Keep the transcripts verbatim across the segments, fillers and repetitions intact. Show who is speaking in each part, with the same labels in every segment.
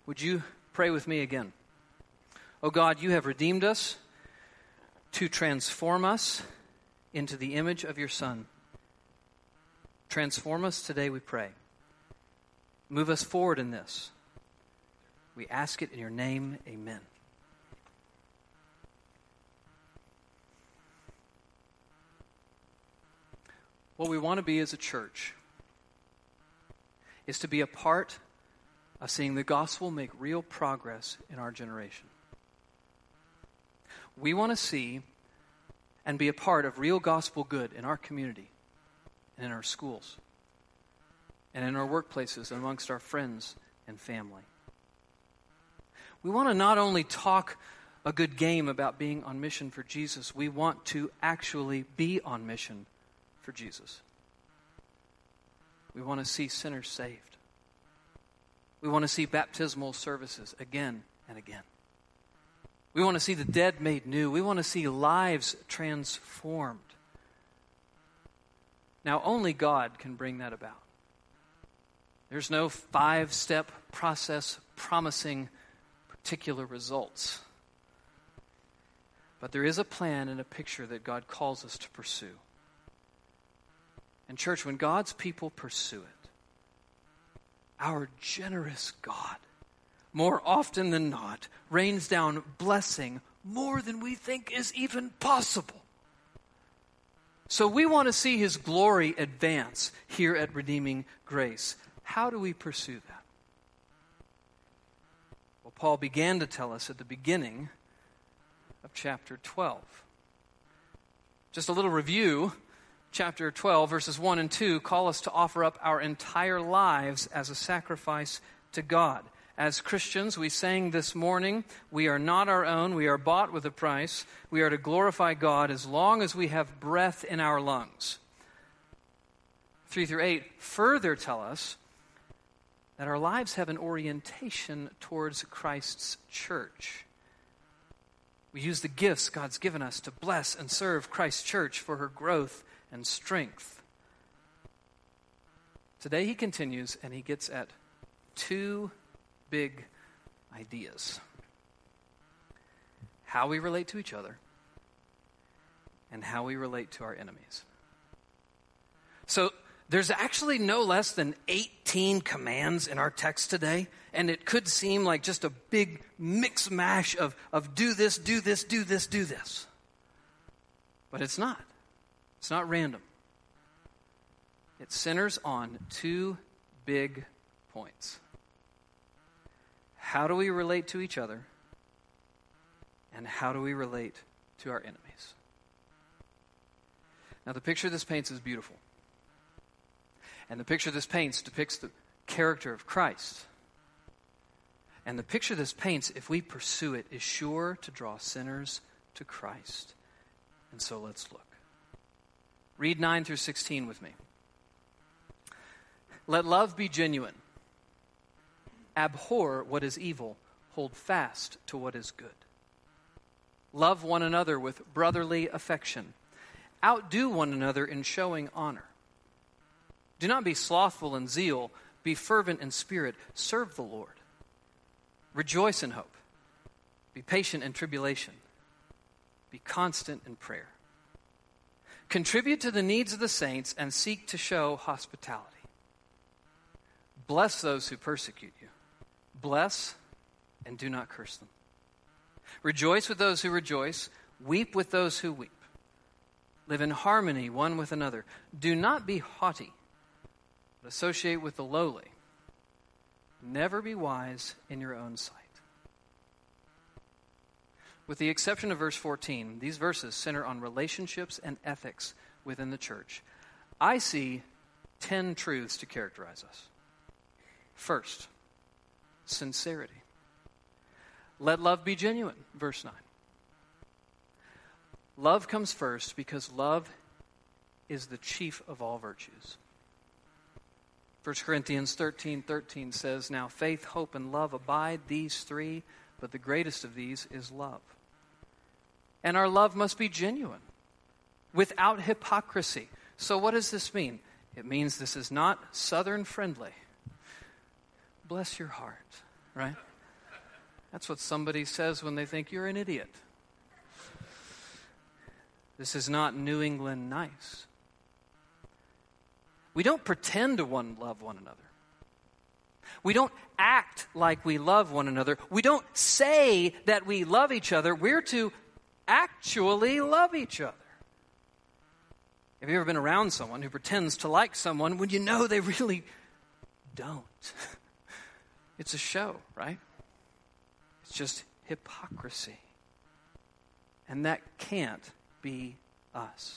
Speaker 1: Would you pray with me again? Oh God, you have redeemed us to transform us into the image of your Son. Transform us today, we pray. Move us forward in this. We ask it in your name, amen. What we want to be as a church is to be a part of seeing the gospel make real progress in our generation. We want to see and be a part of real gospel good in our community and in our schools and in our workplaces and amongst our friends and family. We want to not only talk a good game about being on mission for Jesus, we want to actually be on mission for Jesus. We want to see sinners saved. We want to see baptismal services again and again. We want to see the dead made new. We want to see lives transformed. Now, only God can bring that about. There's no five-step process promising particular results. But there is a plan and a picture that God calls us to pursue. And church, when God's people pursue it, our generous God, more often than not, rains down blessing more than we think is even possible. So we want to see his glory advance here at Redeeming Grace. How do we pursue that? Well, Paul began to tell us at the beginning of chapter twelve. Just a little review. Chapter twelve, verses one and two, call us to offer up our entire lives as a sacrifice to God. As Christians, we sang this morning, we are not our own, we are bought with a price. We are to glorify God as long as we have breath in our lungs. Three through eight further tell us that our lives have an orientation towards Christ's church. We use the gifts God's given us to bless and serve Christ's church for her growth and strength. Today he continues and he gets at two big ideas. How we relate to each other and how we relate to our enemies. So there's actually no less than eighteen commands in our text today, and it could seem like just a big mix mash of, of do this, do this, do this, do this. But it's not. It's not random. It centers on two big points. How do we relate to each other? And how do we relate to our enemies? Now, the picture this paints is beautiful. And the picture this paints depicts the character of Christ. And the picture this paints, if we pursue it, is sure to draw sinners to Christ. And so let's look. Read nine through sixteen with me. Let love be genuine. Abhor what is evil. Hold fast to what is good. Love one another with brotherly affection. Outdo one another in showing honor. Do not be slothful in zeal. Be fervent in spirit. Serve the Lord. Rejoice in hope. Be patient in tribulation. Be constant in prayer. Contribute to the needs of the saints and seek to show hospitality. Bless those who persecute you. Bless and do not curse them. Rejoice with those who rejoice. Weep with those who weep. Live in harmony one with another. Do not be haughty, but associate with the lowly. Never be wise in your own sight. With the exception of verse fourteen, these verses center on relationships and ethics within the church. I see ten truths to characterize us. First, sincerity. Let love be genuine, verse nine. Love comes first because love is the chief of all virtues. First Corinthians thirteen thirteen says, now faith, hope, and love abide, these three, but the greatest of these is love. And our love must be genuine, without hypocrisy. So what does this mean? It means this is not Southern friendly. Bless your heart, right? That's what somebody says when they think you're an idiot. This is not New England nice. We don't pretend to one love one another. We don't act like we love one another. We don't say that we love each other. We're to actually love each other. Have you ever been around someone who pretends to like someone when you know they really don't? It's a show, right? It's just hypocrisy. And that can't be us.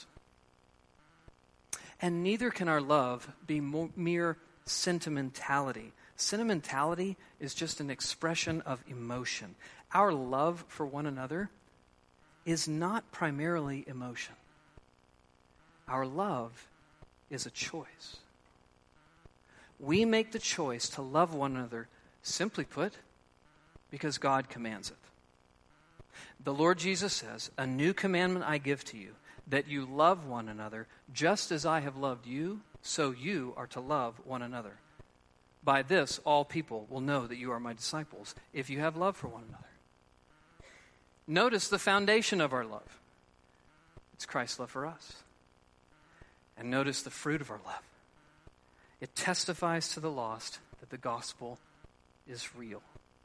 Speaker 1: And neither can our love be mo- mere sentimentality. Sentimentality is just an expression of emotion. Our love for one another is not primarily emotion. Our love is a choice. We make the choice to love one another, simply put, because God commands it. The Lord Jesus says, "A new commandment I give to you, that you love one another, just as I have loved you, so you are to love one another. By this, all people will know that you are my disciples, if you have love for one another." Notice the foundation of our love. It's Christ's love for us. And notice the fruit of our love. It testifies to the lost that the gospel is real.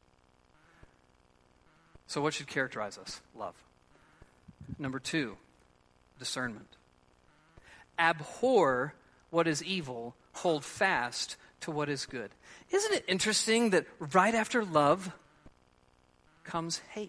Speaker 1: So what should characterize us? Love. Number two, discernment. Abhor what is evil, hold fast to what is good. Isn't it interesting that right after love comes hate?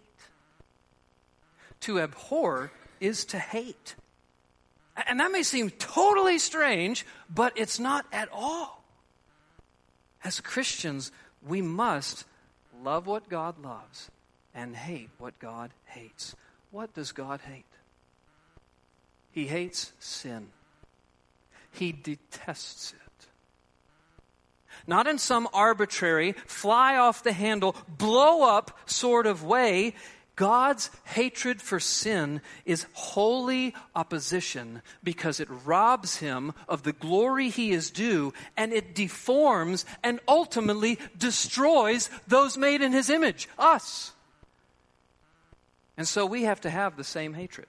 Speaker 1: To abhor is to hate. And that may seem totally strange, but it's not at all. As Christians, we must love what God loves and hate what God hates. What does God hate? He hates sin. He detests it. Not in some arbitrary, fly off the handle, blow up sort of way. God's hatred for sin is holy opposition because it robs him of the glory he is due, and it deforms and ultimately destroys those made in his image, us. And so we have to have the same hatred.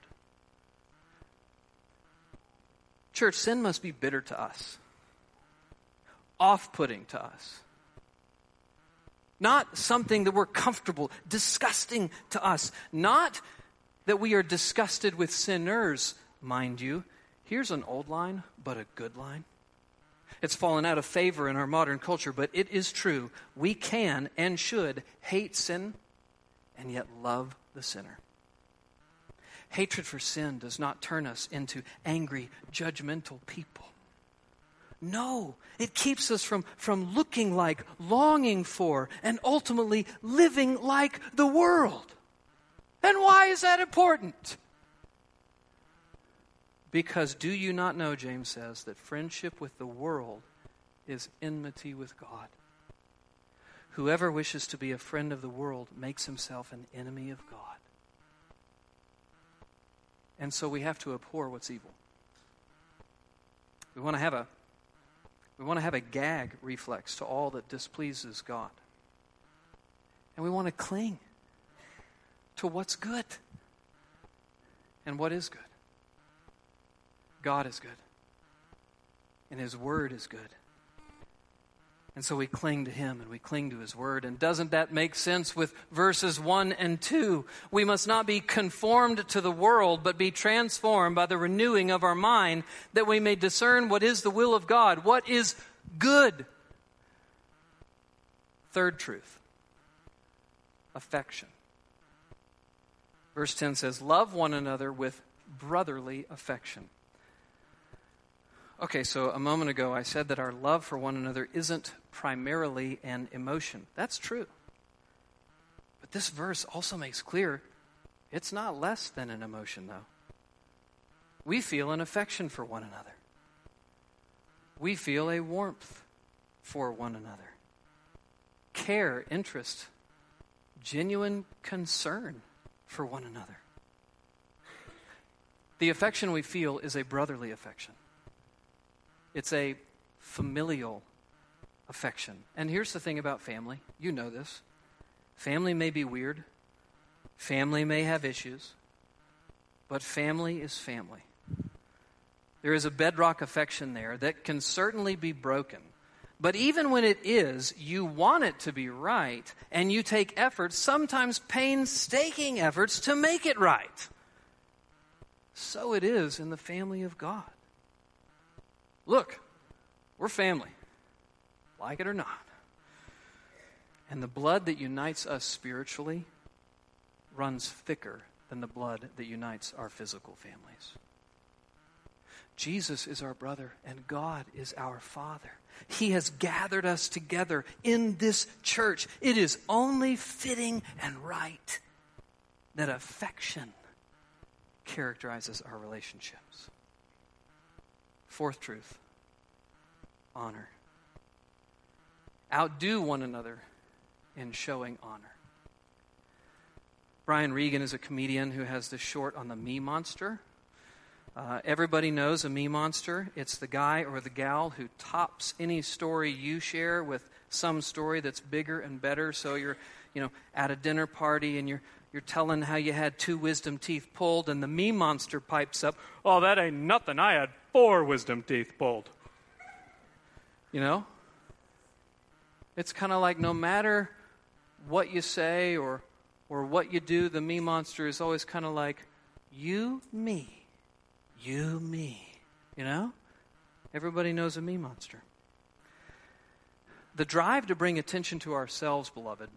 Speaker 1: Church, sin must be bitter to us, off-putting to us. Not something that we're comfortable, disgusting to us. Not that we are disgusted with sinners, mind you. Here's an old line, but a good line. It's fallen out of favor in our modern culture, but it is true. We can and should hate sin and yet love the sinner. Hatred for sin does not turn us into angry, judgmental people. No, it keeps us from, from looking like, longing for, and ultimately living like the world. And why is that important? Because do you not know, James says, that friendship with the world is enmity with God. Whoever wishes to be a friend of the world makes himself an enemy of God. And so we have to abhor what's evil. We want to have a We want to have a gag reflex to all that displeases God. And we want to cling to what's good. And what is good? God is good. And his word is good. And so we cling to him and we cling to his word. And doesn't that make sense with verses one and two? We must not be conformed to the world, but be transformed by the renewing of our mind, that we may discern what is the will of God, what is good. Third truth, affection. Verse ten says, love one another with brotherly affection. Okay, so a moment ago I said that our love for one another isn't primarily an emotion. That's true. But this verse also makes clear it's not less than an emotion, though. We feel an affection for one another. We feel a warmth for one another. Care, interest, genuine concern for one another. The affection we feel is a brotherly affection. It's a familial affection. And here's the thing about family. You know this. Family may be weird. Family may have issues. But family is family. There is a bedrock affection there that can certainly be broken. But even when it is, you want it to be right, and you take efforts, sometimes painstaking efforts, to make it right. So it is in the family of God. Look, we're family, like it or not. And the blood that unites us spiritually runs thicker than the blood that unites our physical families. Jesus is our brother, and God is our Father. He has gathered us together in this church. It is only fitting and right that affection characterizes our relationships. Fourth truth, honor. Outdo one another in showing honor. Brian Regan is a comedian who has this short on the me monster. Uh, everybody knows a me monster. It's the guy or the gal who tops any story you share with some story that's bigger and better. So you're, you know, at a dinner party and you're you're telling how you had two wisdom teeth pulled, and the me monster pipes up, "Oh, that ain't nothing. I had four wisdom teeth pulled." You know? It's kind of like no matter what you say or or what you do, the me monster is always kind of like, you, me. You, me. You know? Everybody knows a me monster. The drive to bring attention to ourselves, beloved,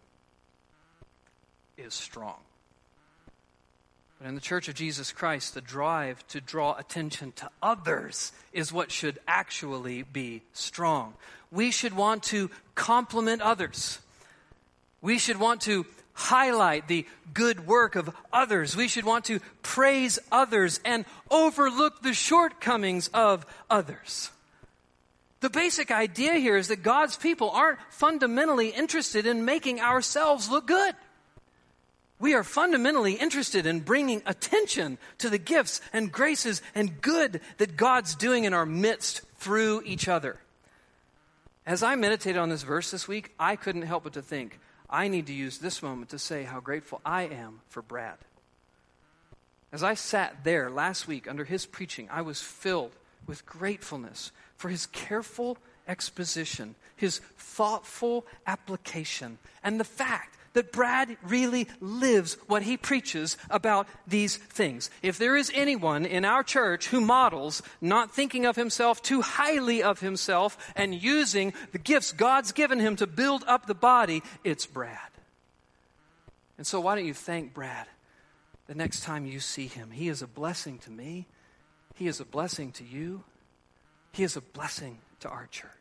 Speaker 1: is strong. But in the Church of Jesus Christ, the drive to draw attention to others is what should actually be strong. We should want to compliment others. We should want to highlight the good work of others. We should want to praise others and overlook the shortcomings of others. The basic idea here is that God's people aren't fundamentally interested in making ourselves look good. We are fundamentally interested in bringing attention to the gifts and graces and good that God's doing in our midst through each other. As I meditated on this verse this week, I couldn't help but to think, I need to use this moment to say how grateful I am for Brad. As I sat there last week under his preaching, I was filled with gratefulness for his careful exposition, his thoughtful application, and the fact that Brad really lives what he preaches about these things. If there is anyone in our church who models not thinking of himself too highly of himself and using the gifts God's given him to build up the body, it's Brad. And so why don't you thank Brad the next time you see him? He is a blessing to me. He is a blessing to you. He is a blessing to our church.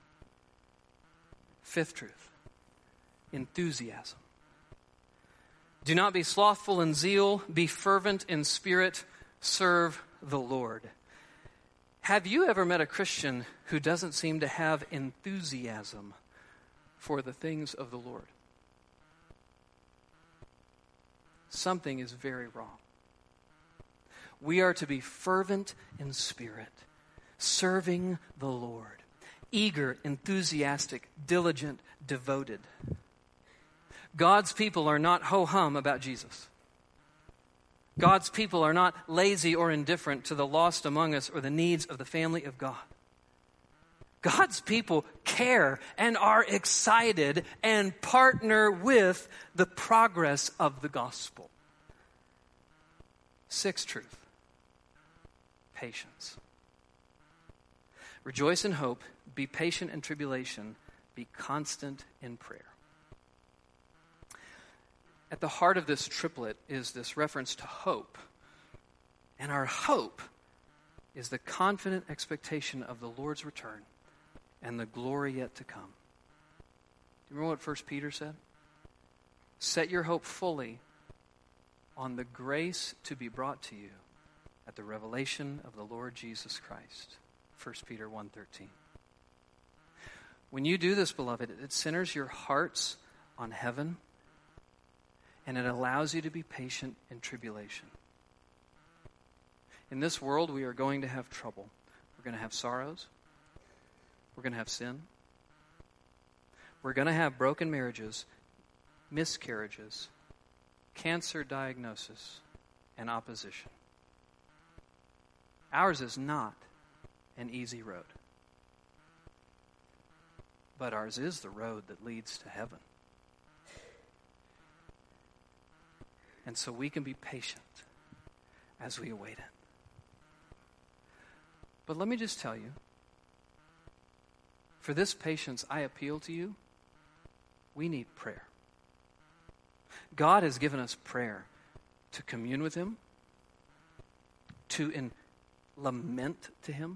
Speaker 1: Fifth truth, enthusiasm. Do not be slothful in zeal, be fervent in spirit, serve the Lord. Have you ever met a Christian who doesn't seem to have enthusiasm for the things of the Lord? Something is very wrong. We are to be fervent in spirit, serving the Lord, eager, enthusiastic, diligent, devoted. God's people are not ho-hum about Jesus. God's people are not lazy or indifferent to the lost among us or the needs of the family of God. God's people care and are excited and partner with the progress of the gospel. Sixth truth, patience. Rejoice in hope, be patient in tribulation, be constant in prayer. At the heart of this triplet is this reference to hope. And our hope is the confident expectation of the Lord's return and the glory yet to come. Do you remember what First Peter said? Set your hope fully on the grace to be brought to you at the revelation of the Lord Jesus Christ. First Peter one thirteen. When you do this, beloved, it centers your hearts on heaven, and it allows you to be patient in tribulation. In this world, we are going to have trouble. We're going to have sorrows. We're going to have sin. We're going to have broken marriages. miscarriages, cancer diagnosis, and opposition. Ours is not an easy road. But ours is the road that leads to heaven. And so we can be patient as we await it. But let me just tell you, for this patience, I appeal to you, we need prayer. God has given us prayer to commune with Him, to in lament to Him,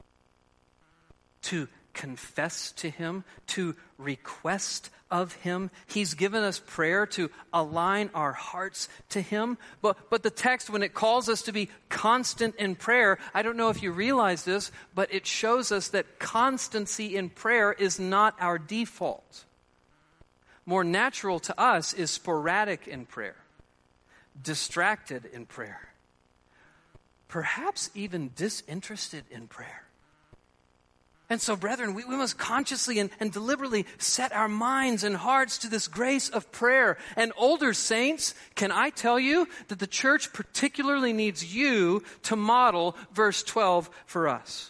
Speaker 1: to confess to Him, to request of Him. He's given us prayer to align our hearts to Him. But, but the text, when it calls us to be constant in prayer, I don't know if you realize this, but it shows us that constancy in prayer is not our default. More natural to us is sporadic in prayer, distracted in prayer, perhaps even disinterested in prayer. And so, brethren, we, we must consciously and, and deliberately set our minds and hearts to this grace of prayer. And older saints, can I tell you that the church particularly needs you to model verse twelve for us?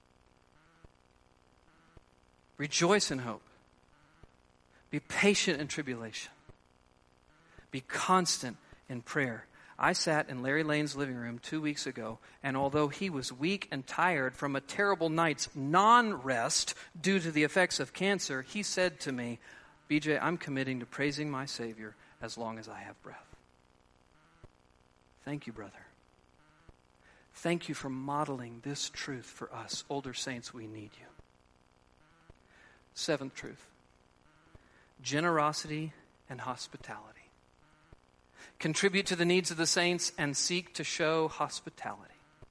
Speaker 1: Rejoice in hope. Be patient in tribulation. Be constant in prayer. I sat in Larry Lane's living room two weeks ago, and although he was weak and tired from a terrible night's non-rest due to the effects of cancer, he said to me, B J, I'm committing to praising my Savior as long as I have breath. Thank you, brother. Thank you for modeling this truth for us. Older saints, we need you. Seventh truth. Generosity and hospitality. Contribute to the needs of the saints and seek to show hospitality.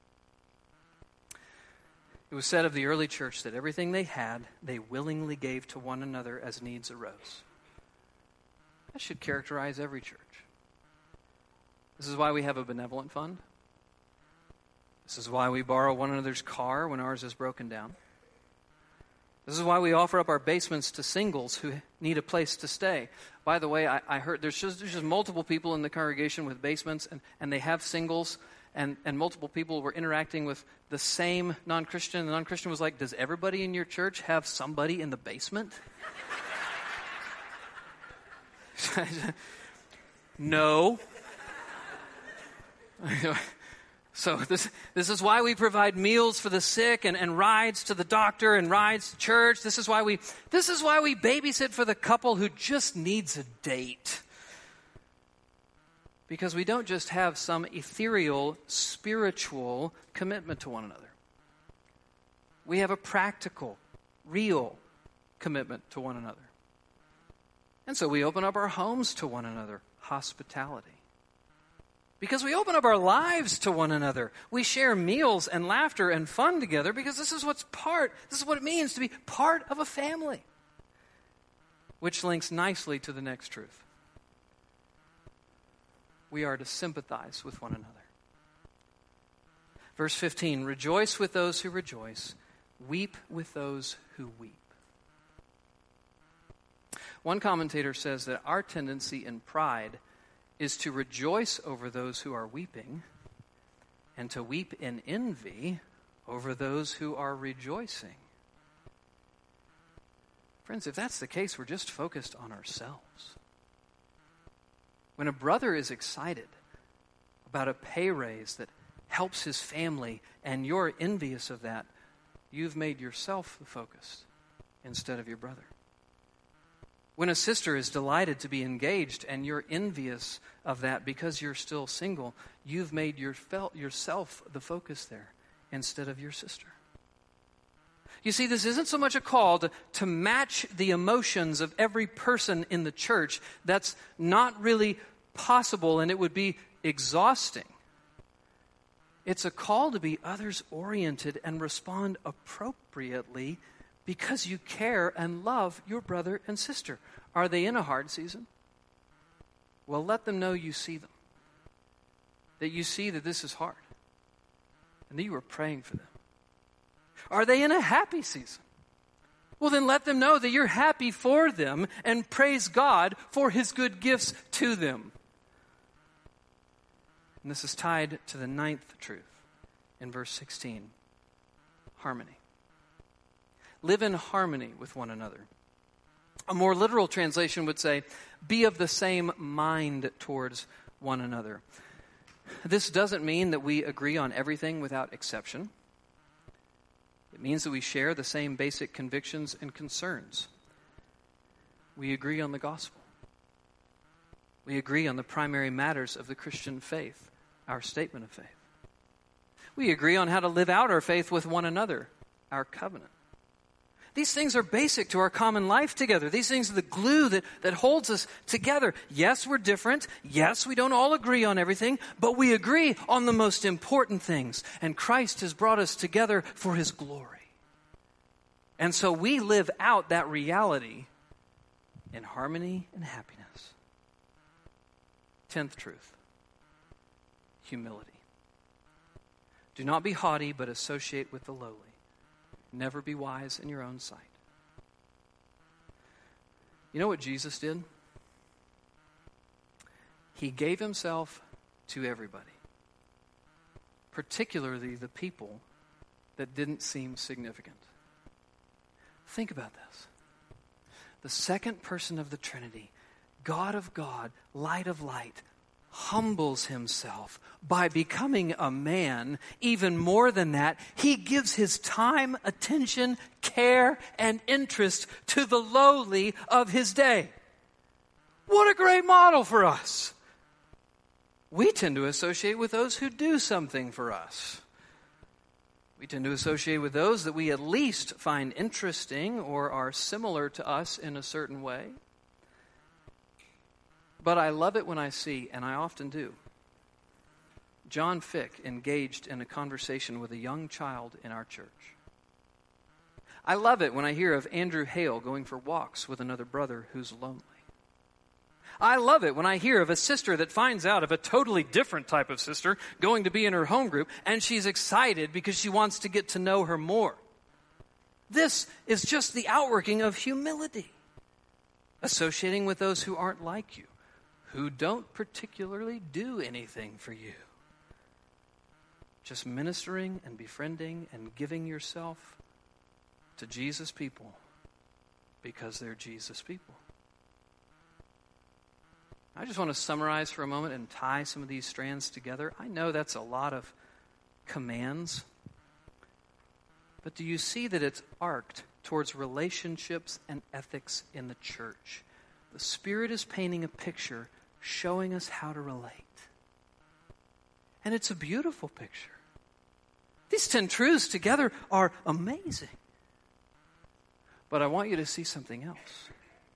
Speaker 1: It was said of the early church that everything they had, they willingly gave to one another as needs arose. That should characterize every church. This is why we have a benevolent fund. This is why we borrow one another's car when ours is broken down. This is why we offer up our basements to singles who need a place to stay. By the way, I, I heard there's just, there's just multiple people in the congregation with basements, and, and they have singles, and, and multiple people were interacting with the same non-Christian. The non-Christian was like, does everybody in your church have somebody in the basement? No. So this this is why we provide meals for the sick and, and rides to the doctor and rides to church. This is why we this is why we babysit for the couple who just needs a date. Because we don't just have some ethereal, spiritual commitment to one another. We have a practical, real commitment to one another. And so we open up our homes to one another, hospitality. Because we open up our lives to one another. We share meals and laughter and fun together because this is what's part, this is what it means to be part of a family. Which links nicely to the next truth. We are to sympathize with one another. Verse fifteen, rejoice with those who rejoice, weep with those who weep. One commentator says that our tendency in pride is to rejoice over those who are weeping and to weep in envy over those who are rejoicing. Friends, if that's the case, we're just focused on ourselves. When a brother is excited about a pay raise that helps his family and you're envious of that, you've made yourself the focus instead of your brother. When a sister is delighted to be engaged and you're envious of that because you're still single, you've made your fel- yourself the focus there instead of your sister. You see, this isn't so much a call to, to match the emotions of every person in the church. That's not really possible, and it would be exhausting. It's a call to be others-oriented and respond appropriately because you care and love your brother and sister. Are they in a hard season? Well, let them know you see them. That you see that this is hard. And that you are praying for them. Are they in a happy season? Well, then let them know that you're happy for them and praise God for his good gifts to them. And this is tied to the ninth truth in verse sixteen. Harmony. Live in harmony with one another. A more literal translation would say, be of the same mind towards one another. This doesn't mean that we agree on everything without exception. It means that we share the same basic convictions and concerns. We agree on the gospel. We agree on the primary matters of the Christian faith, our statement of faith. We agree on how to live out our faith with one another, our covenant. These things are basic to our common life together. These things are the glue that, that holds us together. Yes, we're different. Yes, we don't all agree on everything, but we agree on the most important things. And Christ has brought us together for his glory. And so we live out that reality in harmony and happiness. Tenth truth, humility. Do not be haughty, but associate with the lowly. Never be wise in your own sight. You know what Jesus did? He gave himself to everybody, particularly the people that didn't seem significant. Think about this. The second person of the Trinity, God of God, light of light, humbles himself by becoming a man. Even more than that, he gives his time, attention, care, and interest to the lowly of his day. What a great model for us. We tend to associate with those who do something for us. We tend to associate with those that we at least find interesting or are similar to us in a certain way. But I love it when I see, and I often do, John Fick engaged in a conversation with a young child in our church. I love it when I hear of Andrew Hale going for walks with another brother who's lonely. I love it when I hear of a sister that finds out of a totally different type of sister going to be in her home group, and she's excited because she wants to get to know her more. This is just the outworking of humility. Associating with those who aren't like you, who don't particularly do anything for you. Just ministering and befriending and giving yourself to Jesus people because they're Jesus people. I just want to summarize for a moment and tie some of these strands together. I know that's a lot of commands, but do you see that it's arced towards relationships and ethics in the church? The Spirit is painting a picture showing us how to relate. And it's a beautiful picture. These ten truths together are amazing. But I want you to see something else.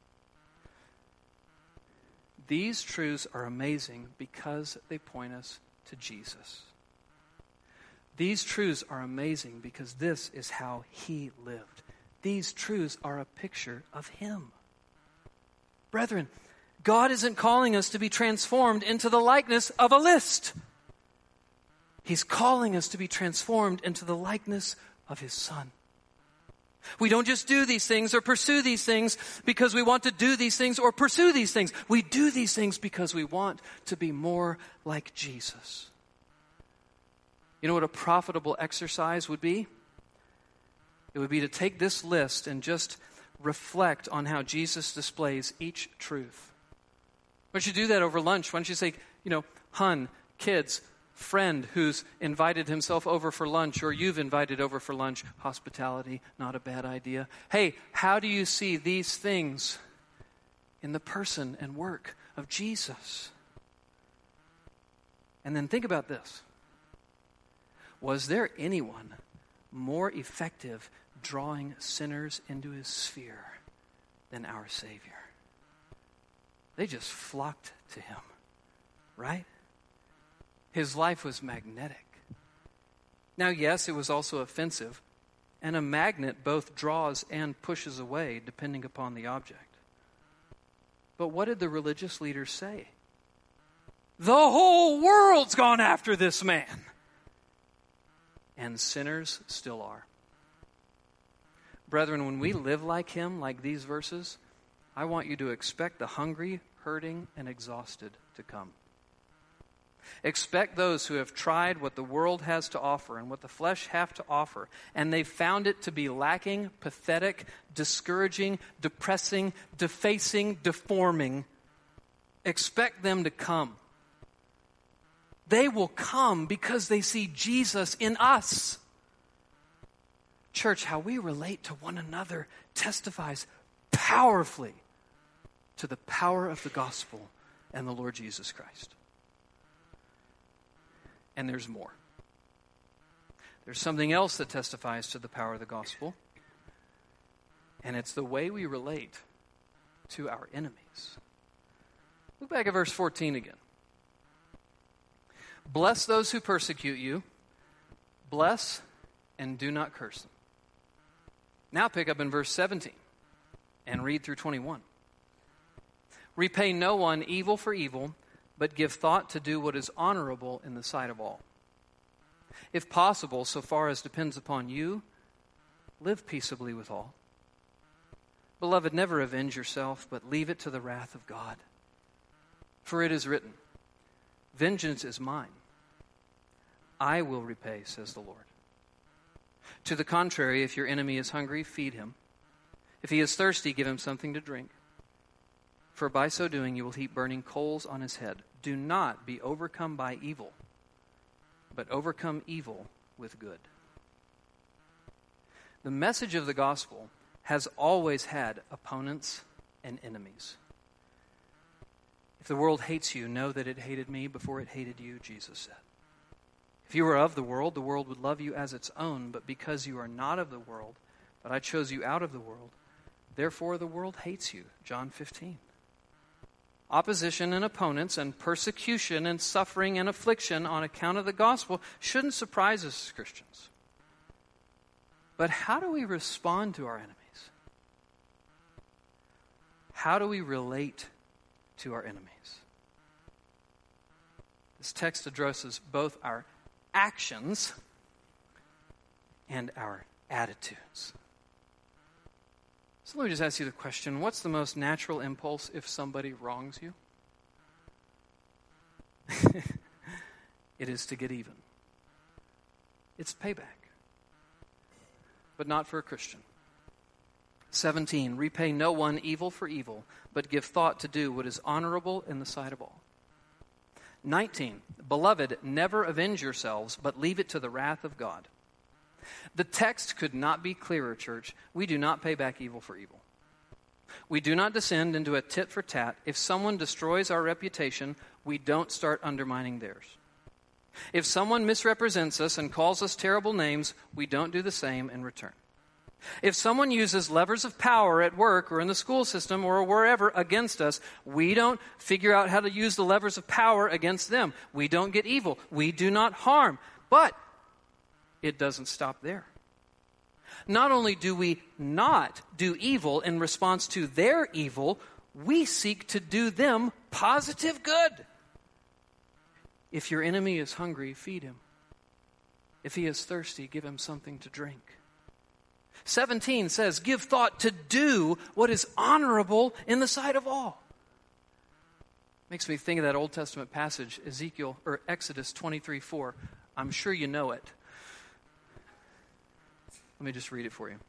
Speaker 1: These truths are amazing because they point us to Jesus. These truths are amazing because this is how he lived. These truths are a picture of him. Brethren, God isn't calling us to be transformed into the likeness of a list. He's calling us to be transformed into the likeness of his Son. We don't just do these things or pursue these things because we want to do these things or pursue these things. We do these things because we want to be more like Jesus. You know what a profitable exercise would be? It would be to take this list and just reflect on how Jesus displays each truth. Why don't you do that over lunch? Why don't you say, you know, hun, kids, friend who's invited himself over for lunch, or you've invited over for lunch, hospitality, not a bad idea. Hey, how do you see these things in the person and work of Jesus? And then think about this. Was there anyone more effective drawing sinners into his sphere than our Savior? They just flocked to him, right? His life was magnetic. Now, yes, it was also offensive, and a magnet both draws and pushes away depending upon the object. But what did the religious leaders say? The whole world's gone after this man. And sinners still are. Brethren, when we live like him, like these verses, I want you to expect the hungry, hurting, and exhausted to come. Expect those who have tried what the world has to offer and what the flesh have to offer, and they've found it to be lacking, pathetic, discouraging, depressing, defacing, deforming. Expect them to come. They will come because they see Jesus in us. Church, how we relate to one another testifies powerfully to the power of the gospel and the Lord Jesus Christ. And there's more. There's something else that testifies to the power of the gospel, and it's the way we relate to our enemies. Look back at verse fourteen again. Bless those who persecute you. Bless and do not curse them. Now pick up in verse seventeen and read through twenty-one. Repay no one evil for evil, but give thought to do what is honorable in the sight of all. If possible, so far as depends upon you, live peaceably with all. Beloved, never avenge yourself, but leave it to the wrath of God. For it is written, vengeance is mine. I will repay, says the Lord. To the contrary, if your enemy is hungry, feed him. If he is thirsty, give him something to drink. For by so doing, you will heap burning coals on his head. Do not be overcome by evil, but overcome evil with good. The message of the gospel has always had opponents and enemies. If the world hates you, know that it hated me before it hated you, Jesus said. If you were of the world, the world would love you as its own, but because you are not of the world, but I chose you out of the world, therefore the world hates you. John fifteen. Opposition and opponents and persecution and suffering and affliction on account of the gospel shouldn't surprise us as Christians. But how do we respond to our enemies? How do we relate to our enemies? This text addresses both our actions and our attitudes. So let me just ask you the question, what's the most natural impulse if somebody wrongs you? It is to get even. It's payback. But not for a Christian. seventeen, repay no one evil for evil, but give thought to do what is honorable in the sight of all. nineteen, beloved, never avenge yourselves, but leave it to the wrath of God. The text could not be clearer, church. We do not pay back evil for evil. We do not descend into a tit for tat. If someone destroys our reputation, we don't start undermining theirs. If someone misrepresents us and calls us terrible names, we don't do the same in return. If someone uses levers of power at work or in the school system or wherever against us, we don't figure out how to use the levers of power against them. We don't get evil. We do not harm. But it doesn't stop there. Not only do we not do evil in response to their evil, we seek to do them positive good. If your enemy is hungry, feed him. If he is thirsty, give him something to drink. seventeen says, give thought to do what is honorable in the sight of all. Makes me think of that Old Testament passage, Ezekiel or Exodus twenty-three four. I'm sure you know it. Let me just read it for you.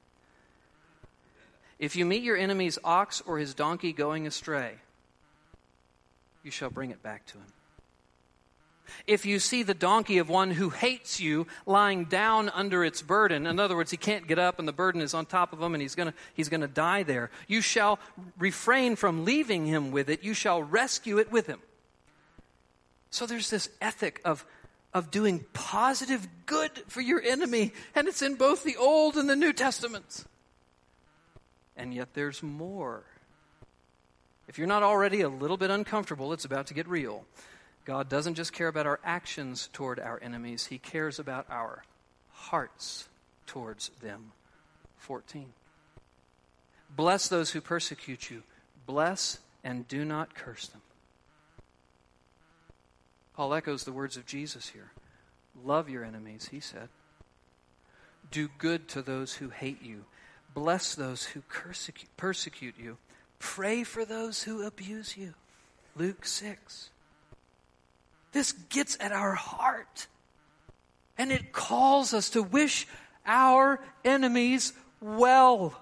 Speaker 1: If you meet your enemy's ox or his donkey going astray, you shall bring it back to him. If you see the donkey of one who hates you lying down under its burden, in other words, he can't get up and the burden is on top of him and he's gonna, he's gonna die there, you shall refrain from leaving him with it. You shall rescue it with him. So there's this ethic of of doing positive good for your enemy. And it's in both the Old and the New Testaments. And yet there's more. If you're not already a little bit uncomfortable, it's about to get real. God doesn't just care about our actions toward our enemies. He cares about our hearts towards them. fourteen. Bless those who persecute you. Bless and do not curse them. Paul echoes the words of Jesus here. Love your enemies, he said. Do good to those who hate you. Bless those who persecute, persecute you. Pray for those who abuse you. Luke six. This gets at our heart. And it calls us to wish our enemies well.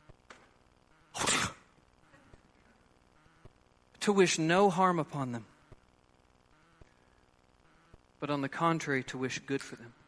Speaker 1: To wish no harm upon them. But on the contrary, to wish good for them.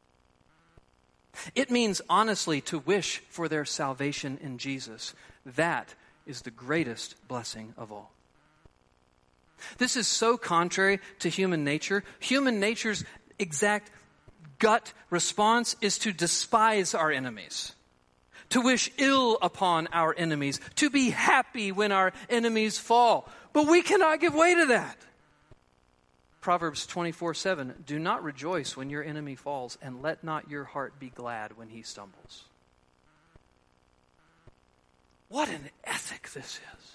Speaker 1: It means honestly to wish for their salvation in Jesus. That is the greatest blessing of all. This is so contrary to human nature. Human nature's exact gut response is to despise our enemies, to wish ill upon our enemies, to be happy when our enemies fall. But we cannot give way to that. Proverbs twenty-four seven, do not rejoice when your enemy falls, and let not your heart be glad when he stumbles. What an ethic this is.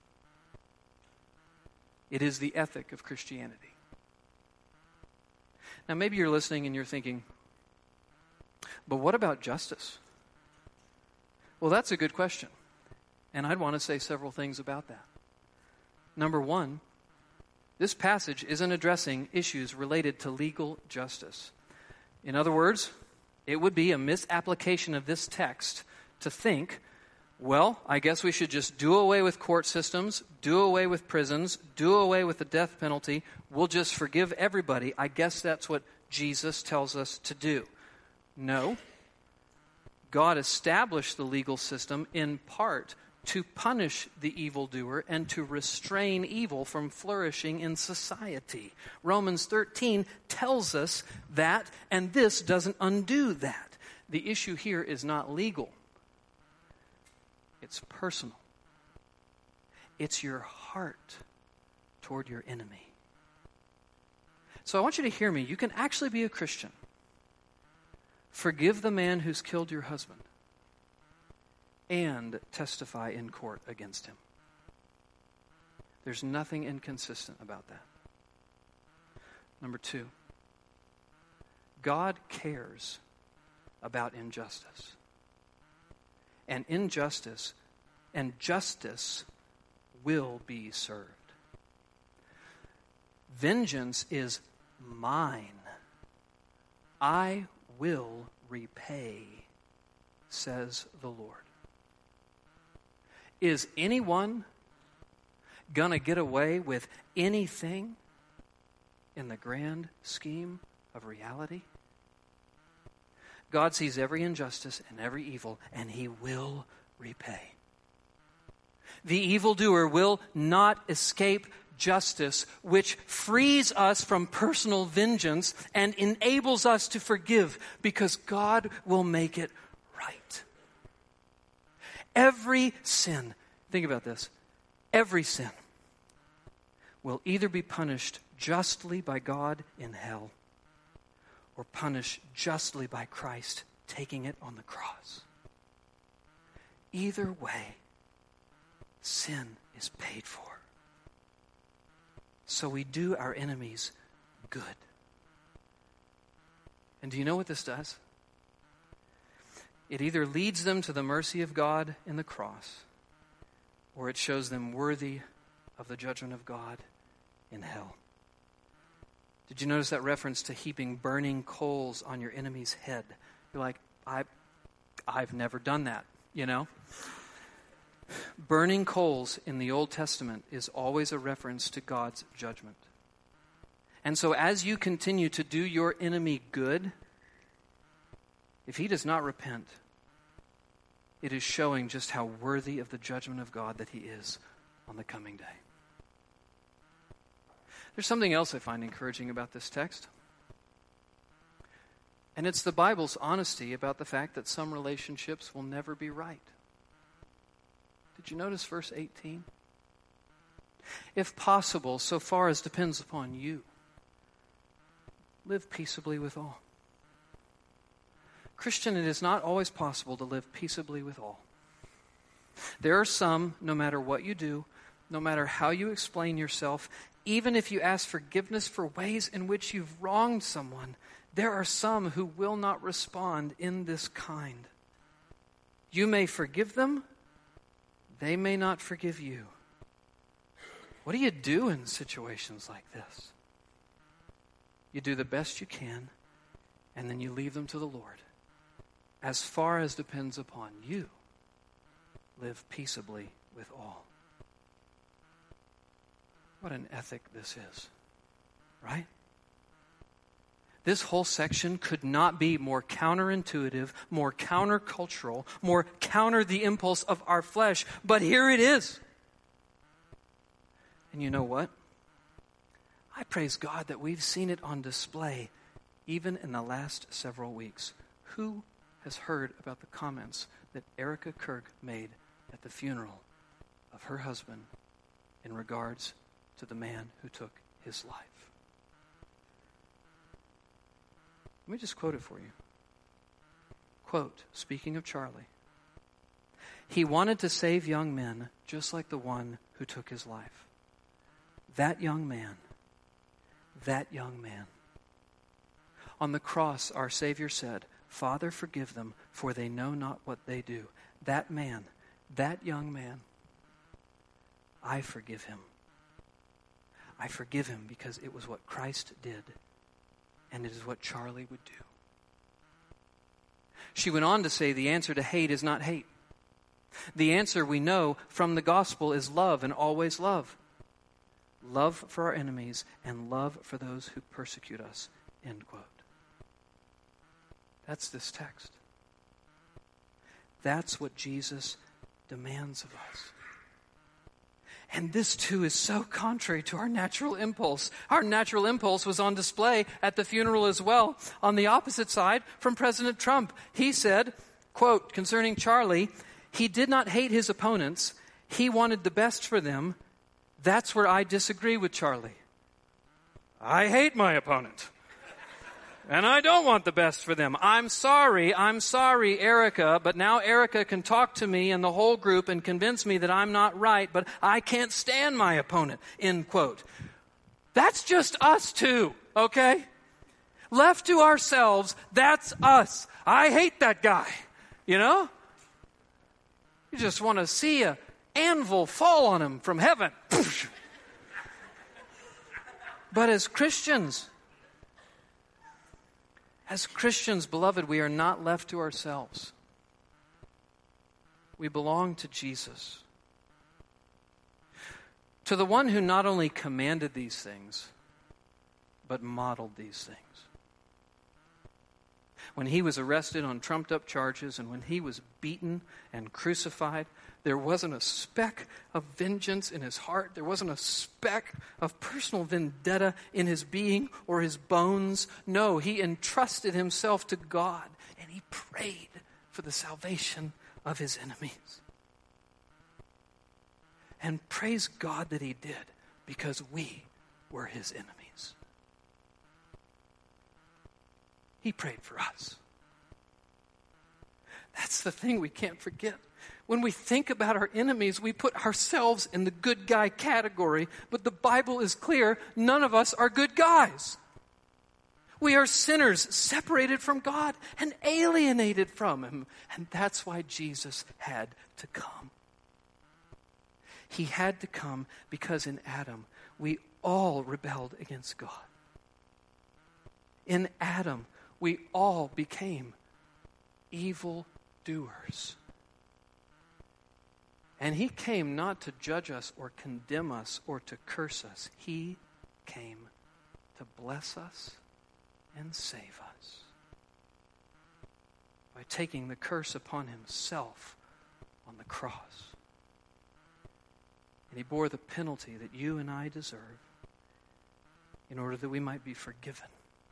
Speaker 1: It is the ethic of Christianity. Now maybe you're listening and you're thinking, but what about justice? Well, that's a good question. And I'd want to say several things about that. Number one, this passage isn't addressing issues related to legal justice. In other words, it would be a misapplication of this text to think, well, I guess we should just do away with court systems, do away with prisons, do away with the death penalty. We'll just forgive everybody. I guess that's what Jesus tells us to do. No. God established the legal system in part to punish the evildoer and to restrain evil from flourishing in society. Romans thirteen tells us that, and this doesn't undo that. The issue here is not legal. It's personal. It's your heart toward your enemy. So I want you to hear me. You can actually be a Christian. Forgive the man who's killed your husband and testify in court against him. There's nothing inconsistent about that. Number two, God cares about injustice. And injustice and justice will be served. Vengeance is mine. I will repay, says the Lord. Is anyone going to get away with anything in the grand scheme of reality? God sees every injustice and every evil, and he will repay. The evildoer will not escape justice, which frees us from personal vengeance and enables us to forgive, because God will make it right. Every sin, think about this, every sin will either be punished justly by God in hell or punished justly by Christ taking it on the cross. Either way, sin is paid for. So we do our enemies good. And do you know what this does? It either leads them to the mercy of God in the cross, or it shows them worthy of the judgment of God in hell. Did you notice that reference to heaping burning coals on your enemy's head? You're like, I, I've never done that, you know? Burning coals in the Old Testament is always a reference to God's judgment. And so as you continue to do your enemy good, if he does not repent, it is showing just how worthy of the judgment of God that he is on the coming day. There's something else I find encouraging about this text. And it's the Bible's honesty about the fact that some relationships will never be right. Did you notice verse eighteen? If possible, so far as depends upon you, live peaceably with all. Christian, it is not always possible to live peaceably with all. There are some, no matter what you do, no matter how you explain yourself, even if you ask forgiveness for ways in which you've wronged someone, there are some who will not respond in this kind. You may forgive them, they may not forgive you. What do you do in situations like this? You do the best you can, and then you leave them to the Lord. As far as depends upon you, live peaceably with all. What an ethic this is, right? This whole section could not be more counterintuitive, more countercultural, more counter the impulse of our flesh, but here it is. And you know what? I praise God that we've seen it on display even in the last several weeks. Who has heard about the comments that Erica Kirk made at the funeral of her husband in regards to the man who took his life? Let me just quote it for you. Quote, speaking of Charlie, "He wanted to save young men just like the one who took his life. That young man, that young man. On the cross, our Savior said, 'Father, forgive them, for they know not what they do.' That man, that young man, I forgive him. I forgive him because it was what Christ did, and it is what Charlie would do." She went on to say the answer to hate is not hate. The answer we know from the gospel is love, and always love. Love for our enemies and love for those who persecute us. End quote. That's this text. That's what Jesus demands of us. And this too is so contrary to our natural impulse. Our natural impulse was on display at the funeral as well. On the opposite side, from President Trump, he said, quote, concerning Charlie, "He did not hate his opponents. He wanted the best for them. That's where I disagree with Charlie. I hate my opponent. And I don't want the best for them. I'm sorry, I'm sorry, Erica, but now Erica can talk to me and the whole group and convince me that I'm not right, but I can't stand my opponent," end quote. That's just us too, okay? Left to ourselves, that's us. I hate that guy, you know? You just want to see a anvil fall on him from heaven. But as Christians, as Christians, beloved, we are not left to ourselves. We belong to Jesus. To the one who not only commanded these things, but modeled these things. When he was arrested on trumped-up charges and when he was beaten and crucified, there wasn't a speck of vengeance in his heart. There wasn't a speck of personal vendetta in his being or his bones. No, he entrusted himself to God and he prayed for the salvation of his enemies. And praise God that he did, because we were his enemies. He prayed for us. That's the thing we can't forget. When we think about our enemies, we put ourselves in the good guy category, but the Bible is clear, none of us are good guys. We are sinners separated from God and alienated from him. And that's why Jesus had to come. He had to come because in Adam, we all rebelled against God. In Adam, we all became evil doers. And he came not to judge us or condemn us or to curse us. He came to bless us and save us by taking the curse upon himself on the cross. And he bore the penalty that you and I deserve in order that we might be forgiven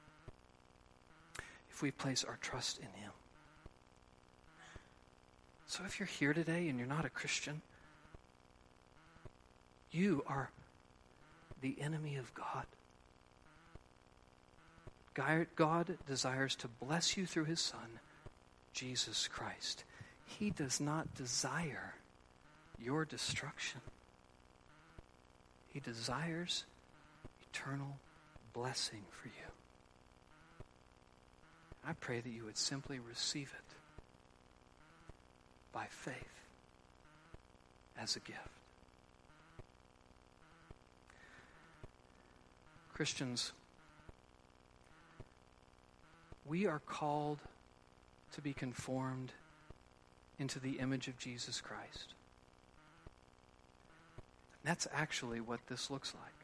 Speaker 1: if we place our trust in him. So if you're here today and you're not a Christian, you are the enemy of God. God desires to bless you through his Son, Jesus Christ. He does not desire your destruction. He desires eternal blessing for you. I pray that you would simply receive it by faith as a gift. Christians, we are called to be conformed into the image of Jesus Christ. That's actually what this looks like.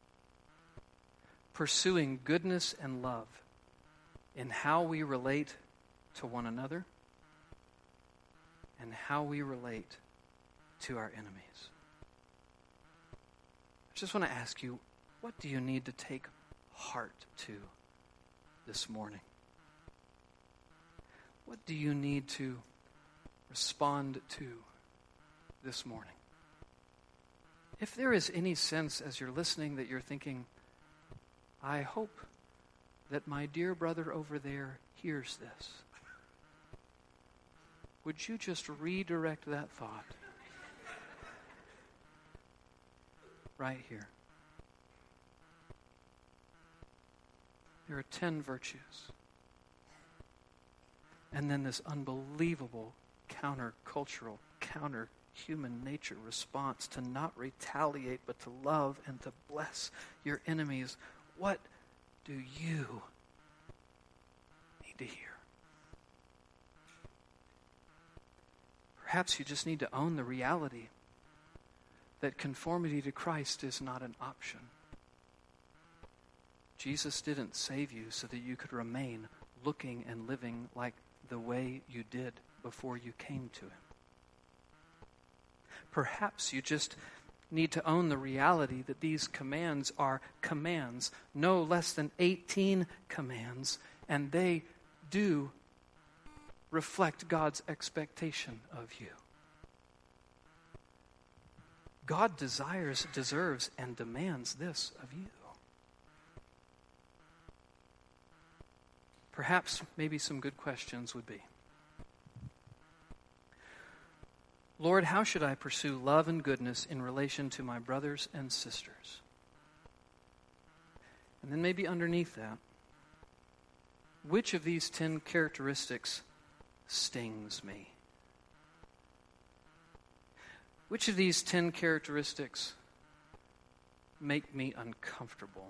Speaker 1: Pursuing goodness and love in how we relate to one another and how we relate to our enemies. I just want to ask you, what do you need to take heart to this morning? What do you need to respond to this morning? If there is any sense as you're listening that you're thinking, I hope that my dear brother over there hears this, would you just redirect that thought right here? There are ten virtues. And then this unbelievable counter-cultural, counter-human nature response to not retaliate, but to love and to bless your enemies. What do you need to hear? Perhaps you just need to own the reality that conformity to Christ is not an option. Jesus didn't save you so that you could remain looking and living like the way you did before you came to him. Perhaps you just need to own the reality that these commands are commands, no less than eighteen commands, and they do reflect God's expectation of you. God desires, deserves, and demands this of you. Perhaps maybe some good questions would be, Lord, how should I pursue love and goodness in relation to my brothers and sisters? And then maybe underneath that, which of these ten characteristics stings me? Which of these ten characteristics make me uncomfortable?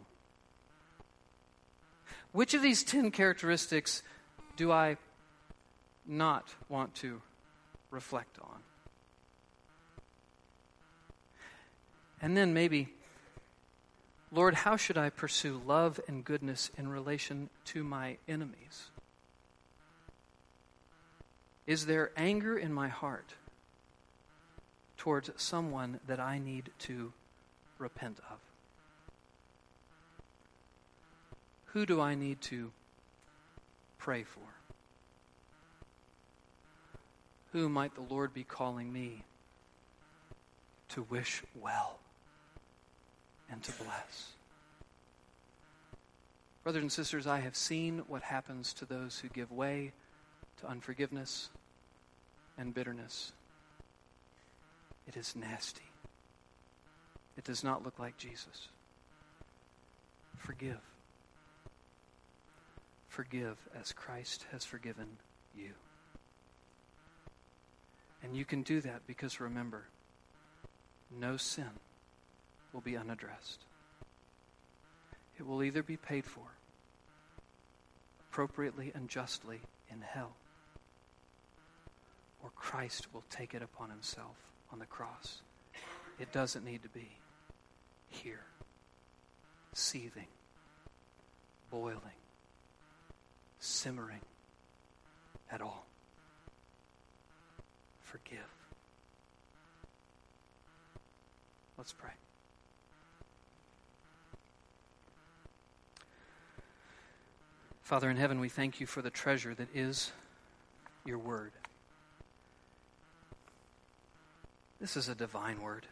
Speaker 1: Which of these ten characteristics do I not want to reflect on? And then maybe, Lord, how should I pursue love and goodness in relation to my enemies? Is there anger in my heart towards someone that I need to repent of? Who do I need to pray for? Who might the Lord be calling me to wish well and to bless? Brothers and sisters, I have seen what happens to those who give way to unforgiveness and bitterness. It is nasty. It does not look like Jesus. Forgive. Forgive as Christ has forgiven you. And you can do that because, remember, no sin will be unaddressed. It will either be paid for appropriately and justly in hell, or Christ will take it upon himself on the cross. It doesn't need to be here, seething, boiling, simmering at all. Forgive. Let's pray. Father in heaven, we thank you for the treasure that is your word. This is a divine word.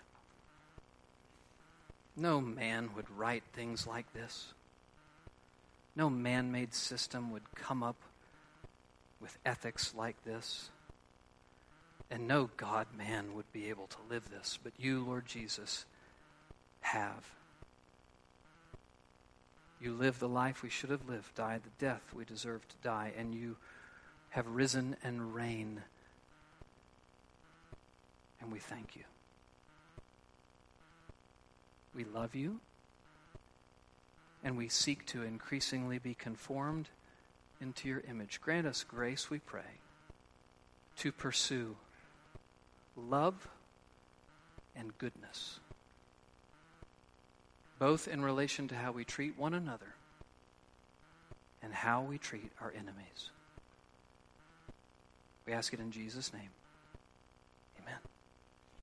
Speaker 1: No man would write things like this. No man-made system would come up with ethics like this. And no God-man would be able to live this. But you, Lord Jesus, have. You lived the life we should have lived, died the death we deserved to die, and you have risen and reign and we thank you. We love you, and we seek to increasingly be conformed into your image. Grant us grace, we pray, to pursue love and goodness, both in relation to how we treat one another and how we treat our enemies. We ask it in Jesus' name.